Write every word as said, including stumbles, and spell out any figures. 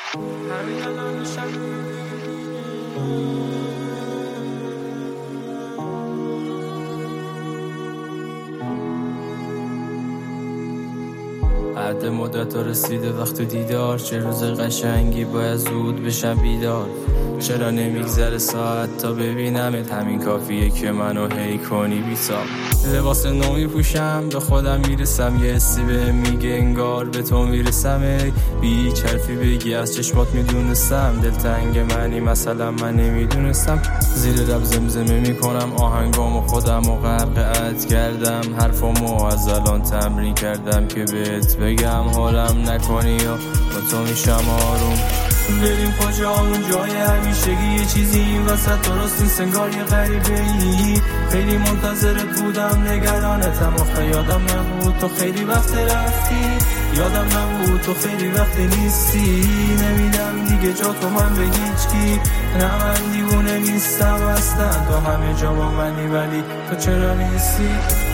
همین الان شب بعد مدت رسیده وقت دیدار، چه روز قشنگی باید زود بشم بیدار. چرا نمیگذره ساعت تا ببینمت، همین کافیه که منو هی کنی بی‌تاب. لباس نو میپوشم به خودم میرسم، یه حسی بهم میگه انگار به تو میرسم. ای بی حرفی بگی از چشمات میدونستم، دلتنگ منی مثلا من نمیدونستم. زیر لب زمزمه میکنم آهنگامو خودم و غرقت کردم، حرفامو از الان تمرین کردم که بهت بگم حالم نکنی یا با تو میشم آروم. بریم کجا اون جای همیشگی، یه چیزی این وسط درست نیست انگار یه غریبه ای. خیلی منتظرت بودم نگرانتم، آخه یادم نبود تو خیلی وقت رفتی، یادم نبود تو خیلی وقت نیستی. نمیدم دیگه جا تو من به هیچکی، نه من دیوونه نیستم اصلا، تو همه جا با منی ولی تو چرا نیستی.